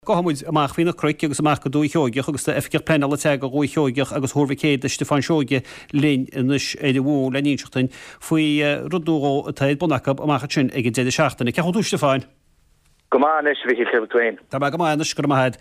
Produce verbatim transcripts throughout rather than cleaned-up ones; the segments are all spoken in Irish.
Gohamúid amach hína croic agus amach go dú teoigeach agus efficeach penal te go gúi teoigeach agus thurmhicéad Stefan Seoige lin inis éidir bhú le níseachtain faoi rudúró a taid bunachab amach sin ag déidir seachtainna. Ceachú dú Stefan? Gomáis bhí chibhtuin. Tá me gomáis go maithe.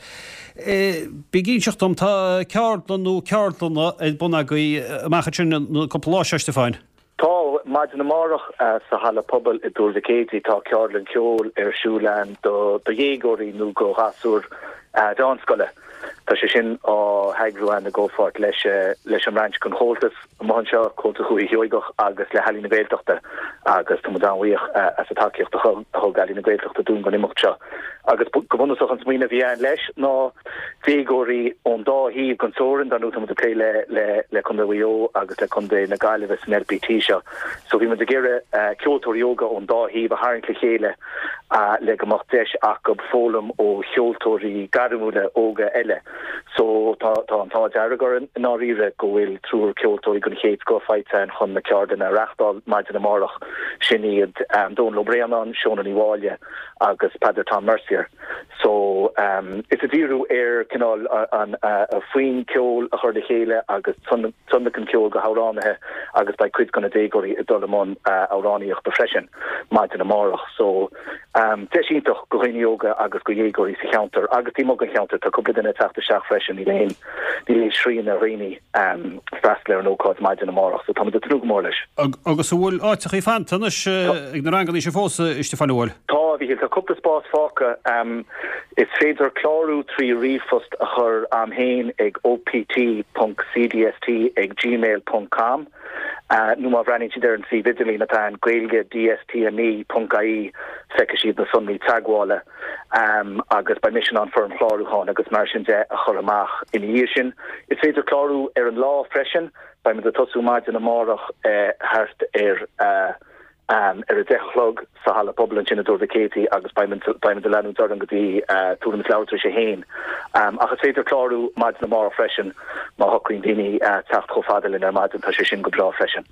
Bigín seachtam tá ceartlanú ceartlanna ag bunagaí amach sin na compláise Stefan. Tá maid na marach sa hala pobl i dúrmhicéadí tá ceartlan ceol ar siúlan do dhégóirí nó go gasúr dánscoile. Tá sé sin á heaghrúin na ggófart leis leis an ranch chun chomhaltas amach seo chomhalta chuí heoigech agus le halí na Gaeltachta agus tá dámhaíoch as a takeíocht a thug galí na Gaeltachta dún go imimecht seo. Agus go bhunasach an smaoine bhí an leis ná dhégóirí ón dá híomh gan sóran danú tá plé le le le chun bhío agus le chun na gaiileh san L P T seo. So bhí mu de gcéire ceoltóir yoga ón dá híomh a haintla chéile le go macht deis ach go fólam ó cheoltóirí garimúla óga eile. So tá tá an tá dearagar in áíre go bhfuil trúr ceoltóirí gon chéad go feite an chun na ceardan a reachtáil maid na marach sin iad Dón Lobréanan, Seán Íháile agus Padre Tom Mercier. So um, is a díú ar cinál an a faoin ceol a chuir de chéile agus tunnachan ceol go háránathe agus ba cuid gona dhégóirí i dolamón áráníocht de freisin maid na marach. So um, deisíntoch go chuine yoga agus go dhégóirí sa cheantar agus tí mo go cheantar tá cúpla duine teachta seach freisin í léon í léon sríon a réine um, freistal ar an ócáid maid na marach. So tá mu de trúg mór leis. Agus bhfuil áiteach í fantanas ag na ranganí sé fósa Stefan bhfuil? Tá bhí a cúpla spás fáca um, is féidir chlárú trí rifost a chur am héin ag O P T dot C D S T ag gmail dot com. Uh, nu má bhreanín si ar an sí vidalí na tain gaeilge D S T M E dot I E feice siad na sunnaí taghála um, agus by mission an firm chlárúáin agus mar sin de a chur amach in dhé sin. Is féidir chlárú ar an lá freisin by me de tosú maid in na marach uh, hart ar uh, um, ar a dechlog sa hala pobl sin a dúrmhicéadí agus by me de lenú dargan go dtí uh, túram leabhar sé héin. Um, agus féidir chlárú maid na marach freisin má hocuín daoine uh, teacht chomhfadalinn ar maid an tá sé sin go brá freisin.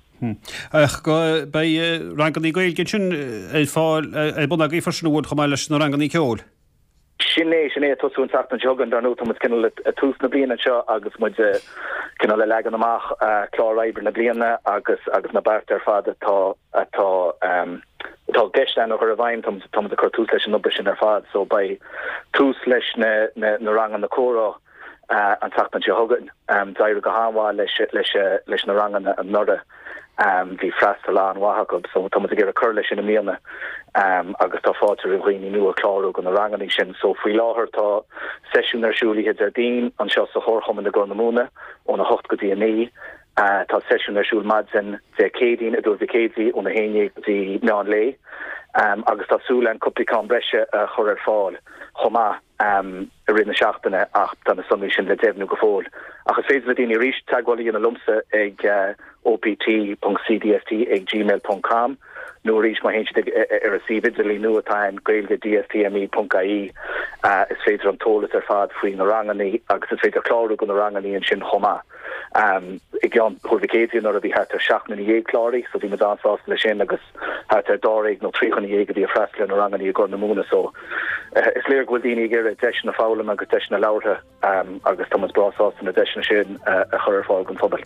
Ach go bei ranganí gaeilge sin é fáil é bunagaí farsnúil chomáile leis na ranganí ceol. Sinné sinné tosú an teachta jogan darnú tá cinnal a tús na bliana seo agus muid cinnal le legan amach chláráibre na bliana agus agus na bart ar fad atá atá um, tá geislein ó chu a bhaim tá tá a chu tús leis an nubair sin ar fad, so bei tús leis na na na rangan na córá uh, an teachta jogan um, dair go hámhá leis leis leis na rangan an norda. Um, hí freistal an wathachab, so tá a gur a chur leis in na míana um, agus tá fáilte a bhhaoine nua chlárú go na ranganí sin. So faoi láthair tá seisiún ar siúlaithe ar daon an seo sa chórchom na gcóna múna ó na hocht go dtí aní. Uh, tá seisiún ar siúl madzin de cédín a dúrmhicéadí ó na héine dtí meán lé. Um, agus tá súlan cuplicán breise a chur ar fáil chomá um, a rinne seachtainna ach tá na sunnaí sin le déimhnú go fóil. Agus féidir le daoine ríist tagháilí na lumsa ag uh, O P T dot C D S T ag gmail dot com. Nu ríist má héint ar a sí vidalí nu atáin gaeilge D S T M E dot I E uh, is féidir an tólas ar fad faoin na ranganí agus is féidir chlárú go na ranganí an sin chomá. Um, I gan churmhicéadí nor a bhí hart ar seachna na dhé chláirí, so bhí me dánsás le sin agus hart ar dáraigh nó tríchan na dhé go dtí a freistal na ranganí a gcóna múna. So uh, is léir bhfuil daoine gur a deis na fálam agus deis na labhartha um, agus tá brásás na deis na sin uh, a chur ar fáil gon phobal.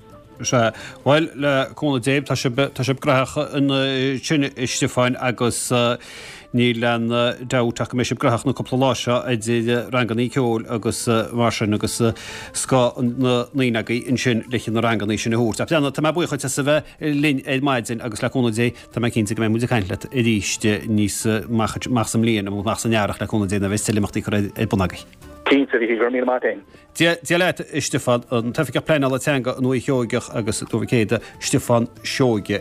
Weil le cóna déib tá sé gracha in sin Stefan agus ní lean dáteach mé sé graach na coppláise a dé ranganí ceol agus mar sin agus sá naagaí in sin lechin na ranganí sin hút. A peanna tá bucha te sa bheith lin é maidzin agus le cóna dé tá cinnta go mé muidir caiinle i ríiste níos más sam líon am más nearach le cóna déna bheith teleachtaí chu é bunagaí. Cínta bhí gur míle mátain. Dia leit Stefan an tafica plein ala teanga nu i heoigech agus dúrmhicéada Stefan Seoige